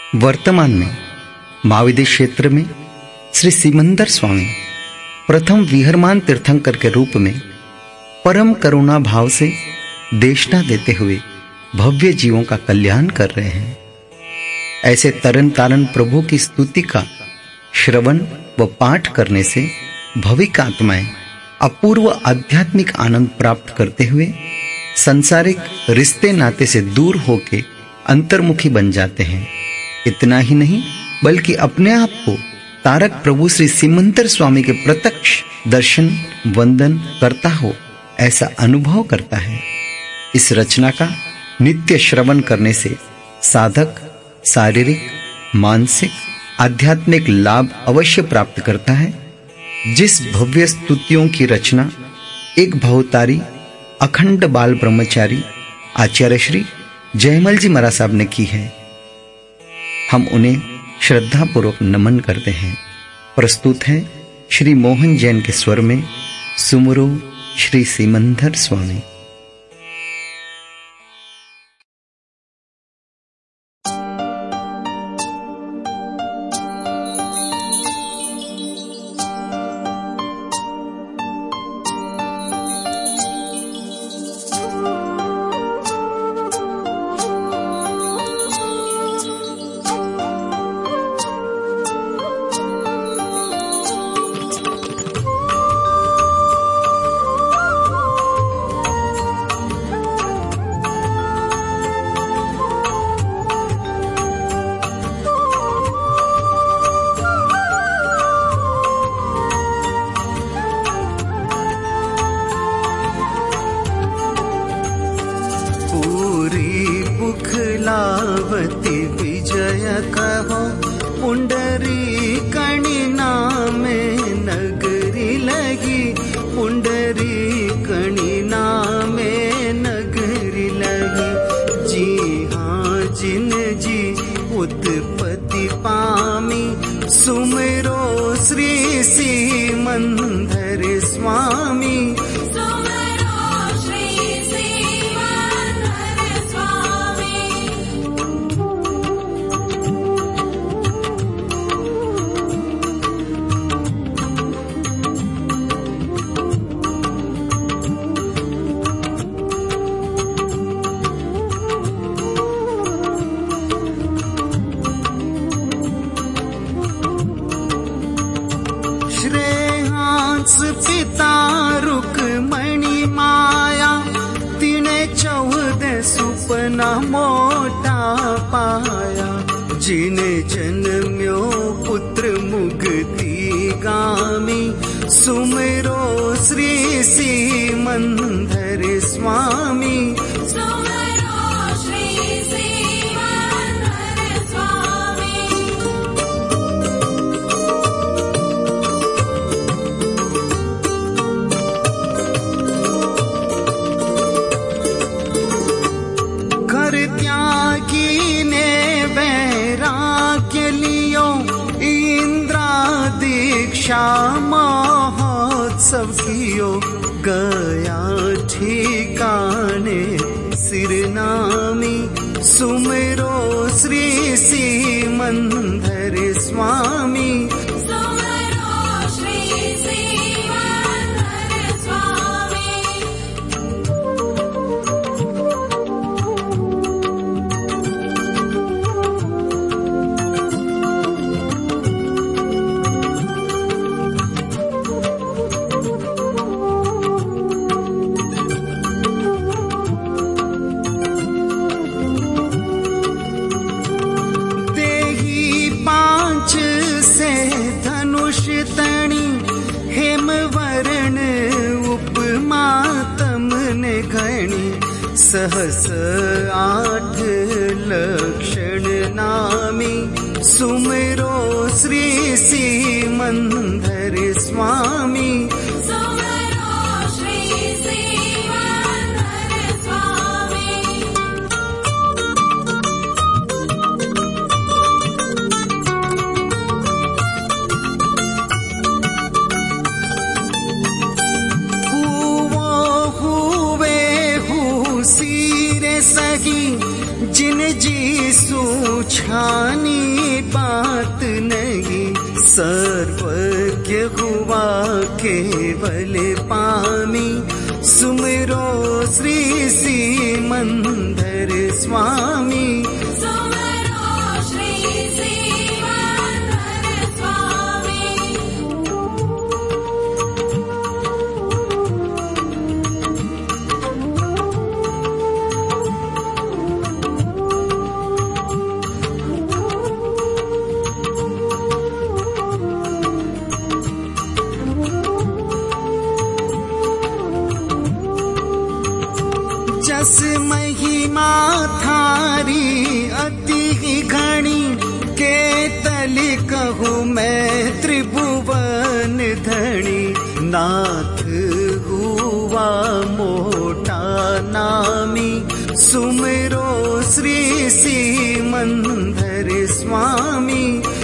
वर्तमान में माविदी क्षेत्र में श्री सिमंदर स्वामी प्रथम विहरमान तीर्थंकर के रूप में परम करुणा भाव से देशना देते हुए भव्य जीवों का कल्याण कर रहे हैं। ऐसे तरन तारण प्रभु की स्तुति का श्रवण व पाठ करने से भविक आत्माएं अपूर्व आध्यात्मिक आनंद प्राप्त करते हुए संसारिक रिश्ते नाते से दूर होके अंतर्मुखी बन जाते हैं। इतना ही नहीं बल्कि अपने आप को तारक प्रभु श्री सिमंदर स्वामी के प्रत्यक्ष दर्शन वंदन करता हो ऐसा अनुभव करता है। इस रचना का नित्य श्रवण करने से साधक शारीरिक मानसिक आध्यात्मिक लाभ अवश्य प्राप्त करता है। जिस भव्य स्तुतियों की रचना एक भवतारी अखंड बाल ब्रह्मचारी आचार्य श्री जयमल जी महाराज साहब ने की है, हम उन्हें श्रद्धा पूर्वक नमन करते हैं। प्रस्तुत है श्री मोहन जैन के स्वर में सुमरो श्री सिमंदर स्वामी। लावती विजय कहो पुंडरी कणि नामे नगरी लगी, पुंडरी कणि नामे नगरी लगी। जी हाँ जिन जी उत्पत्ति पामी, सुमिरो श्री सिमंदर स्वामी। पिता रुक्मणी माया, तिने 14 सुपना मोटा पाया। जिने जन्म्यो पुत्र मुक्ति गामी, सुमिरो श्री सिमंदर स्वामी। त्यागी ने वैराग्य लियो, इंद्रा दीक्षा महोत्सव कियो। गया ठिकाने सिरनामी, सुमिरो श्री सिमंदर स्वामी। सहस 8 लक्षण नामी, सुमिरो श्री सिमंदर स्वामी। सगी जिन जी सूछानी बात नहीं, सर्वज्ञ हुआ केवल पामी, सुमिरो श्री सिमंदर स्वामी। जस महिमा थारी अति घनी, केतल कहूँ मैं त्रिभुवन धनी। नाथ हुआ मोटा नामी, सुमिरो श्री सिमंदर स्वामी।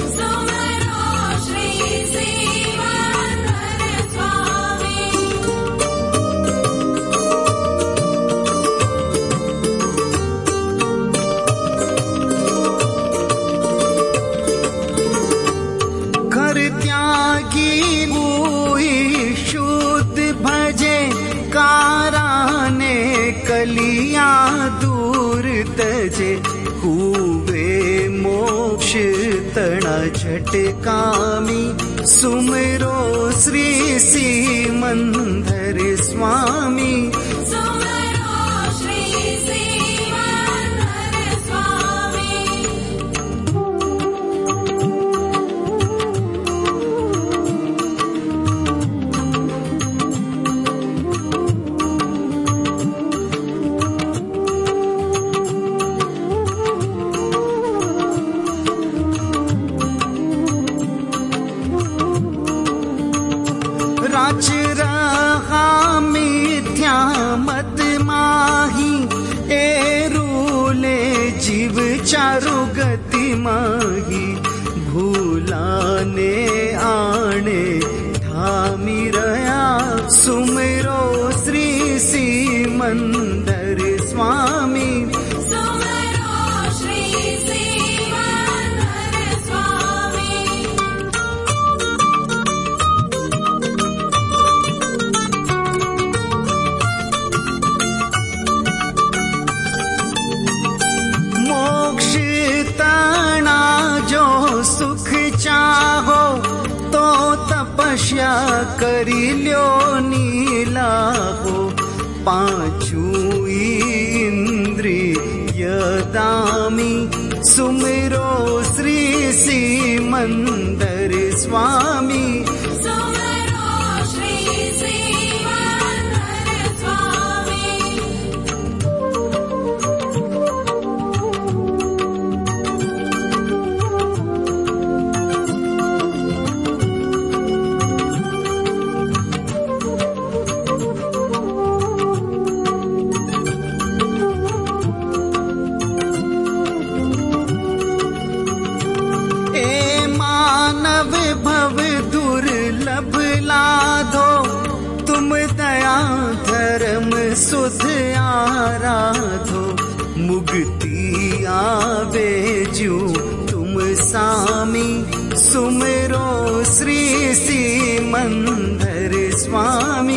कलिया दूर तजे, हुए मोक्ष तना झटकामी, सुमिरो श्री सिमंदर स्वामी। राच रहा मिथ्या मत माही, एरूले जीव चारु गति माही। भूलाने आने धामी रया, सुमिरो श्री सिमंदर स्वामी। सुख चाहो तो तपस्या करी ल्यो नीला हो, पांचू इंद्रिय दामी, सुमिरो श्री सिमंदर स्वामी। भव दुर्लभ लाधो, तुम दया धर्म सुध आराधो। मुक्ति आवे जो तुम सामी, सुमिरो श्री सिमंदर स्वामी।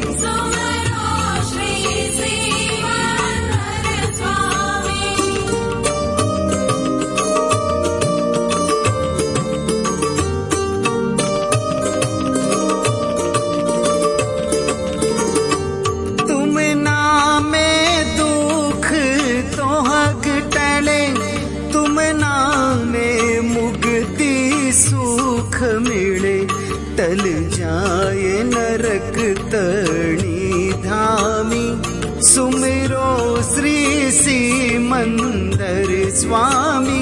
सुख मिले टल जाए नरक तणी धामी, सुमिरो श्री सिमंदर स्वामी।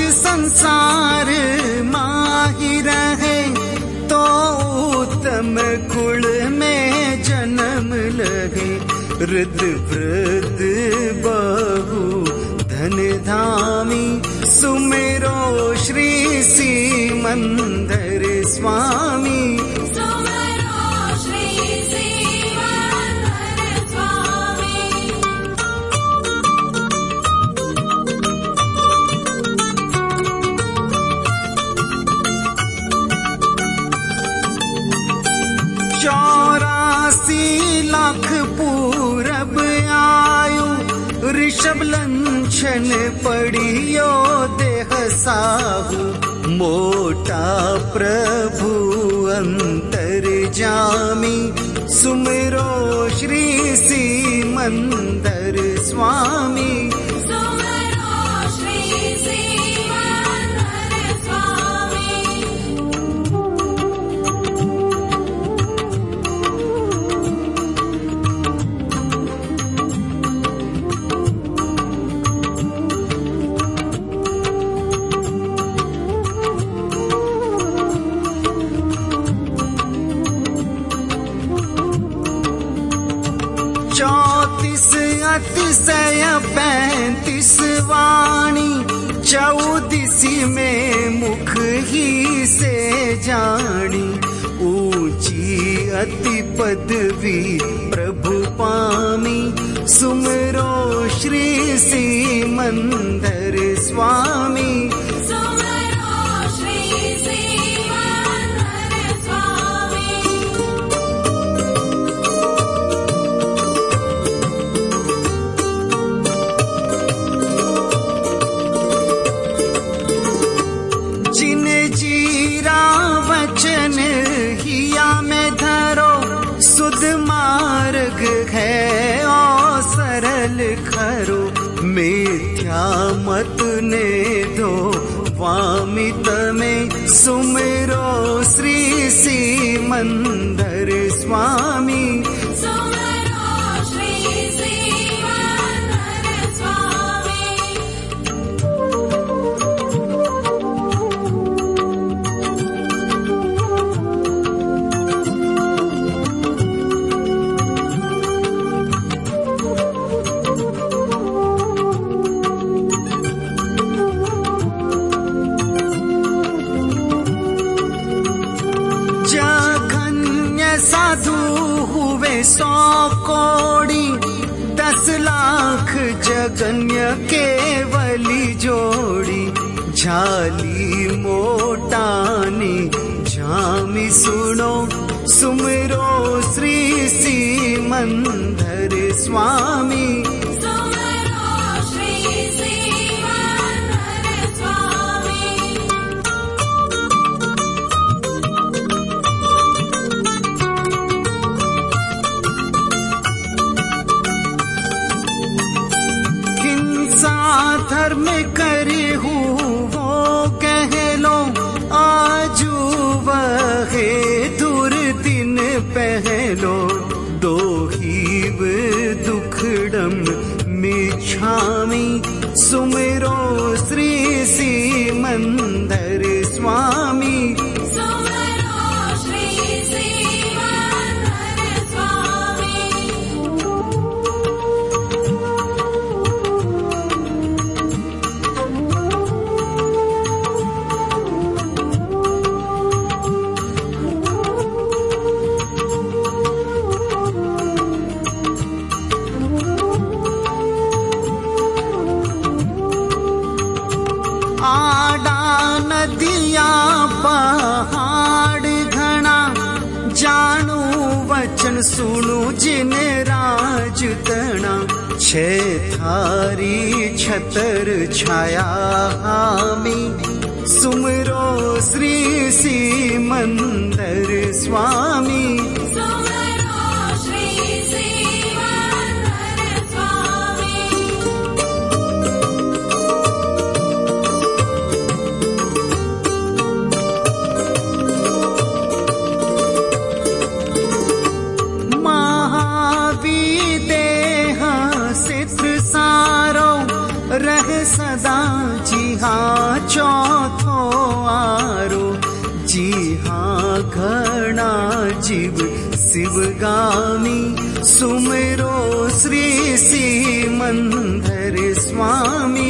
संसार माही रहे तो उत्तम कुल में जन्म लगे। ऋत वृत बहु धन धामी सुमेरो श्री सिमंदर स्वामी। लाख पूरब आयु ऋषभ लंछन पड़ियो देह साहु। मोटा प्रभु अंतर जामी सुमिरो श्री सिमंदर स्वामी। अतिशय 35 वाणी 14 में मुख ही से जानी। ऊंची अति पदवी प्रभु पामी सुमरो श्री सिमंदर स्वामी। सुध मार्ग है और सरल खरो। मिथ्या मत ने दो वामित में सुमिरो श्री सिमंदर स्वामी। साधु हुए 100 कोड़ी 10 लाख जगन्य केवली जोड़ी। झाली मोटानी झामी सुनो सुमिरो श्री सिमंदर स्वामी। धर्म करे हूँ वो कह लो आजू वहे दूर दिन पहलो। दो ही दुखड़म मिछामी सुमिरो श्री सिमंदर स्वामी। नदिया पहाड़ घना जानू वचन सुनू जिन राज तना। 6 थारी छतर छाया हामी सुमरो श्री सिमंदर स्वामी। रह सदा जी हाँ चौथो आरो। जी हाँ घना जीव शिवगामी, सुमिरो श्री सिमंदर स्वामी।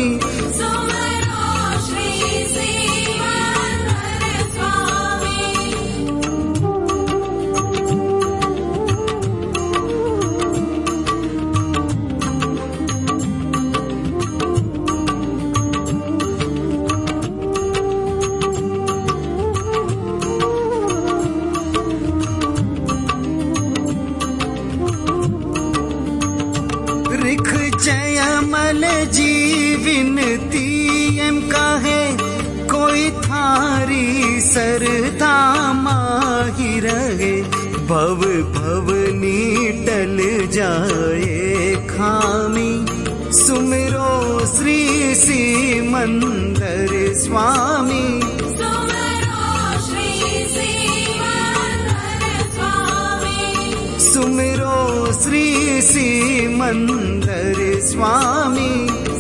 जयमल जी विनती एम कहे, कोई थारी सरता माही रहे। भव भवनी टल जाए खामी, सुमिरो श्री सिमंदर स्वामी। सुमिरो श्री सिमंदर स्वामी।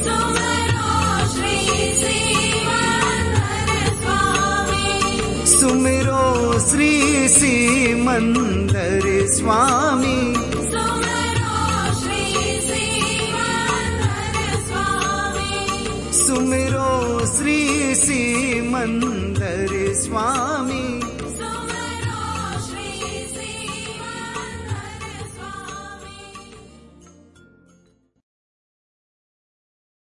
सुमिरो श्री सिमंदर स्वामी। सुमिरो श्री सिमंदर स्वामी।